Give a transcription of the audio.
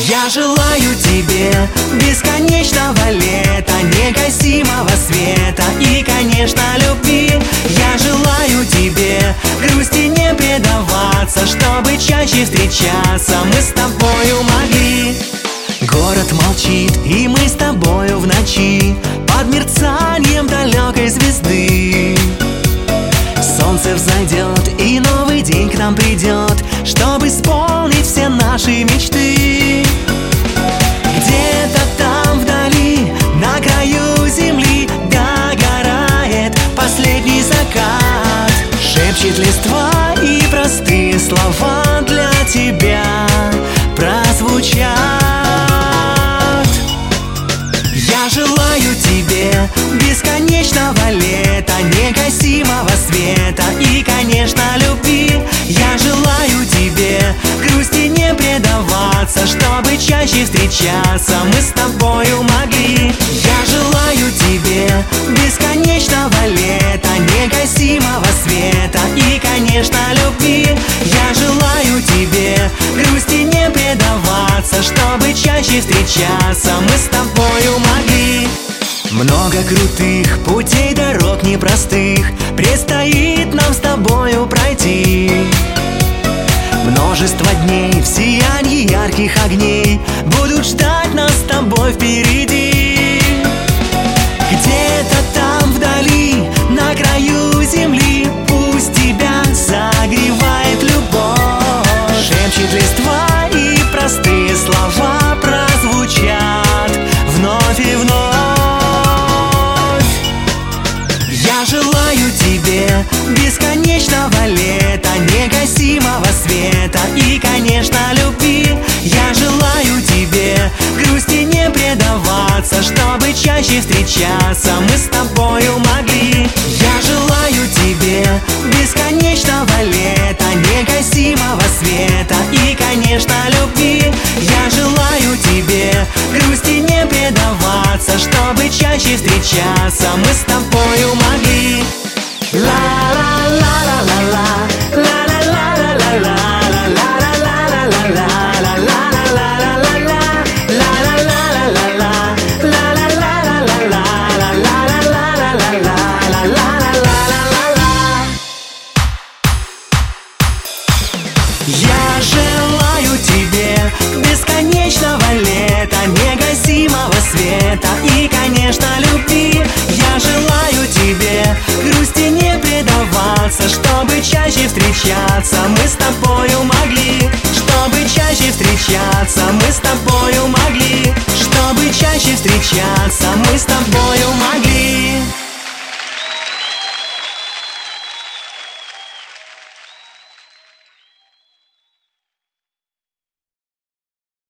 Я желаю тебе бесконечного лета, негасимого света и, конечно, любви. Я желаю тебе грусти не предаваться, чтобы чаще встречаться мы с тобою могли. Город молчит, и мы с тобою в ночи под мерцанием далекой звезды. Солнце взойдет, и новый день к нам придет, чтобы исполнить все наши мечты. Где-то там вдали, на краю земли, догорает последний закат. Шепчет листва, и простые слова для тебя прозвучат. Я желаю тебе бесконечного лета, негасимого света и, конечно, любви. Я желаю тебе грусти не предаваться, чтобы чаще встречаться мы с тобою могли. Я желаю тебе бесконечного лета, негасимого света и, конечно, любви. Я желаю тебе грусти не предаваться, чтобы чаще встречаться мы с тобою могли. Много крутых путей, дорог непростых предстоит нам с тобою пройти. Множество дней в сиянии ярких огней будут ждать нас с тобой впереди. Где-то там вдали, на краю земли, пусть тебя согревает любовь. Шепчет листва, и простые слова прозвучат вновь и вновь. Я желаю тебе бесконечного лета, негасимого света и, конечно, любви. Я желаю тебе грусти не предаваться, чтобы чаще встречаться мы с тобою могли. Я желаю тебе бесконечного лета, негасимого света и, конечно, любви. Я желаю тебе грусти не предаваться, чтобы чаще встречаться мы с тобою могли. Я желаю тебе бесконечного лета, негасимого света и, конечно, любви. Я желаю тебе грусти не предаваться, чтобы чаще встречаться мы с тобою могли. Чтобы чаще встречаться мы с тобою могли. Чтобы чаще встречаться мы с тобою могли.